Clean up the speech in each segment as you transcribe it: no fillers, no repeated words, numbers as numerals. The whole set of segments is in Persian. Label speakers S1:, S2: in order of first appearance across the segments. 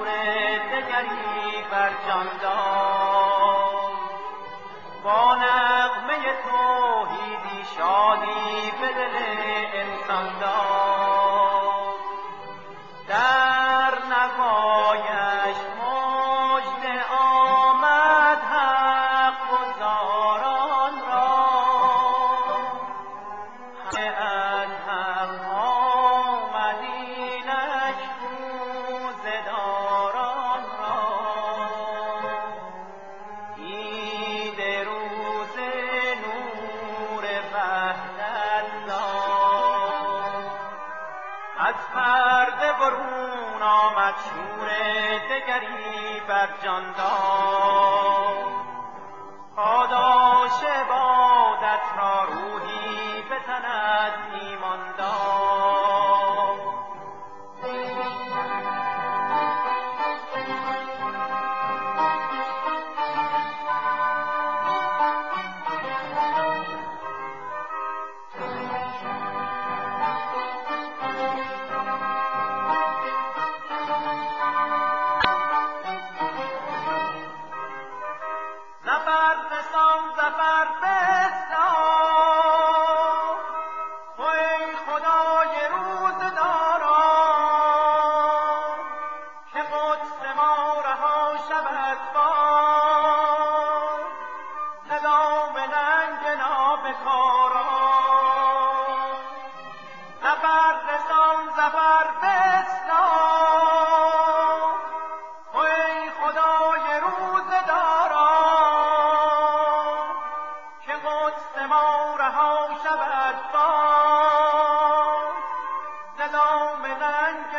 S1: مشهور دگری بر جان داد، با نغمه توحیدی شادی به دل انسان داد. در نوایش مژده آمد حق گزاران را، از حق آمد اینک روزه داران را. عید روز نور وحدت داد، از پرده برون آمد شور دگری بر جان داد. پاداش عبادت را روحی به تن از ایمان داد. زفر بسان زفر بسان، ای خدای روزداران، که قدس ما رها شود باز، ندام ننگ نابکاران. زفر بسان زفر بسان، ای خدای روزداران، که قدس ما رها شود باز، ندام ننگ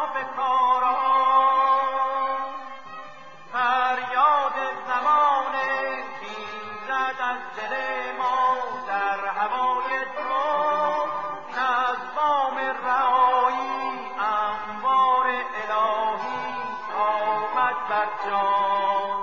S1: نابکاران. فریاد زمانه خیزد از دل ما در هوای تو، که از بام رهایی انوار الهی آمد بر جان.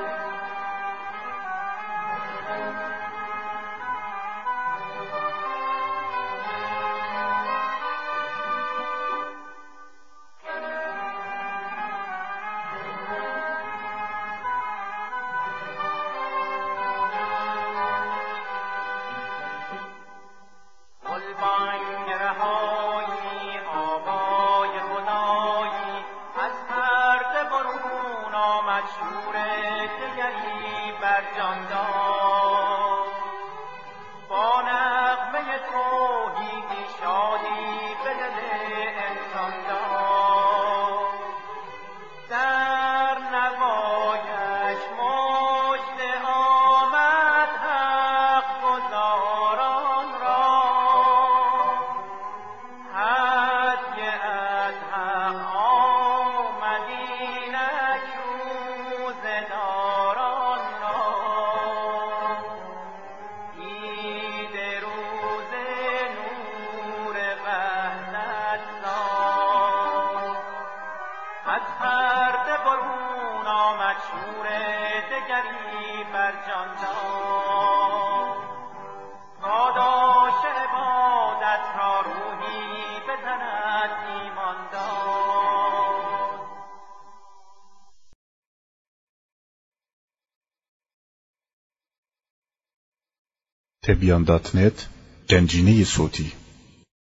S1: گلبانگ رهایی آوای خدایی، از پرده برون آمد شور دگری بر جان داد. با نغمه توحیدی شادی به دل انسان داد. در نوایش مژده آمد حق گزاران را، هدیه از حق آمد اینک روزه داران را. عید روز نور وحدت داد، از پرده برون آمد شور دگری بر جان داد. پاداش عبادت را روحی به تن از ایمان داد.
S2: تبیان.net گنجینه صوتی